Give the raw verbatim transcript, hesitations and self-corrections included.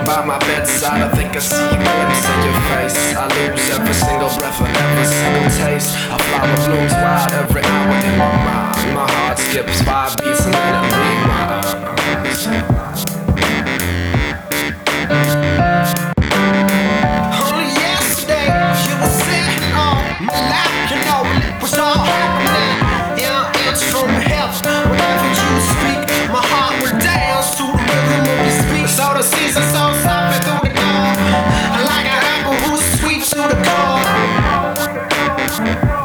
by my bedside, I think I see a glimpse in your face. I lose every single breath and every single taste. A flower blooms wild every hour in my mind. My heart skips five beats and then it rewinds. Only yesterday you were sitting on my lap, you know it was all happening. Yeah, it's from heaven. Whenever you speak, my heart will dance to the rhythm of your speech. So the season so soft through the door, like an apple who's sweet to the core.